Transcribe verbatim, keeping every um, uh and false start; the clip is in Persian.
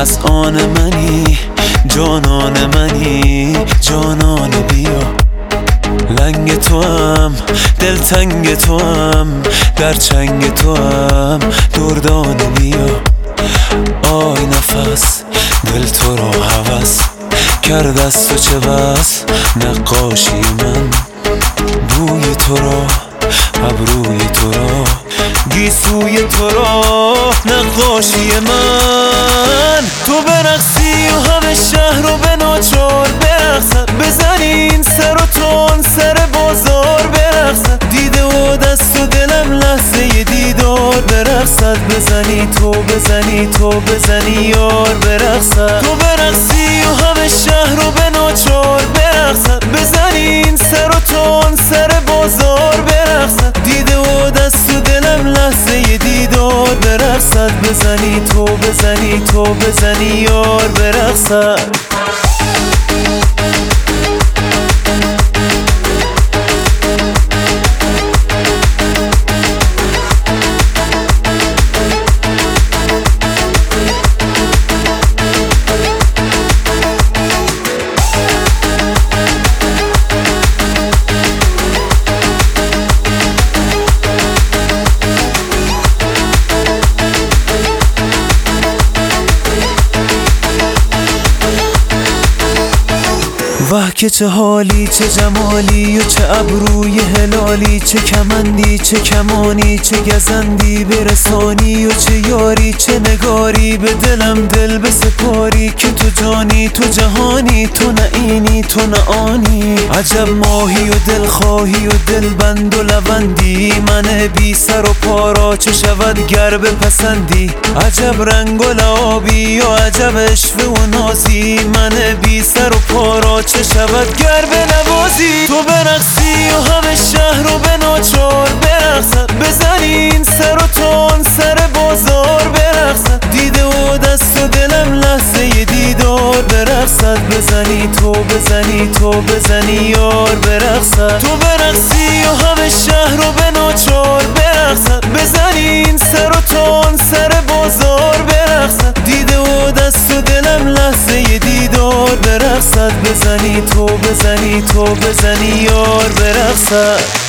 از آن منی، جانان منی، جانان بیا. لنگ تو هم، دلتنگ تو هم، در چنگ تو هم دردان بیا. آی نفس دل تو را هوس کرد از تو چه بس نقاشی من. بوی تو را، ابروی تو را، گیسوی تو را نقاشی من. تو برقصی و همه شهر رو به ناچار برقصد، بزنین سر و تون سر بازار برقصد. دیده و دست و دلم لحظه دیدار برقصد، بزنی تو بزنی تو بزنی یار برقصد. تو برقصی و همه شهر رو به ناچار برقصد، بزنین سر و تون سر بازار برقصد. دیده و دست و دلم لحظه دیدار برقصد، بزنی تو بزنی تو بزنی یار برقصد. واه که چه حالی، چه جمالی و چه ابروی هلالی، چه کمندی چه کمانی، چه گزندی برسانی و چه یاری، چه نگاری به دلم دل بسپاری. که تو جانی تو جهانی، تو نه اینی تو نه آنی. عجب ماهی و دلخواهی و دلبند و لبندی، من بی سر و پارا چه شود گر بپسندی. عجب رنگ و لعابی و عجب عشوه و نازی، من بی سر و پارا چه شود گر بنوازی. تو برقصی و همه شهر رو به ناچار برقصد، بزنین سر و تون سر بازار برقصد. دیده و دست و دلم لحظه دیدار برقصد، بزنی تو بزنی تو بزنی یار برقصد. تو برقصی و همه شهر رو به ناچار برقصد، بزنین سر و تون سر بازار برقصد. دیده و دست و دلم لحظه دیدار برقصد، بزنی تو بزنی تو بزنی یار برقصد.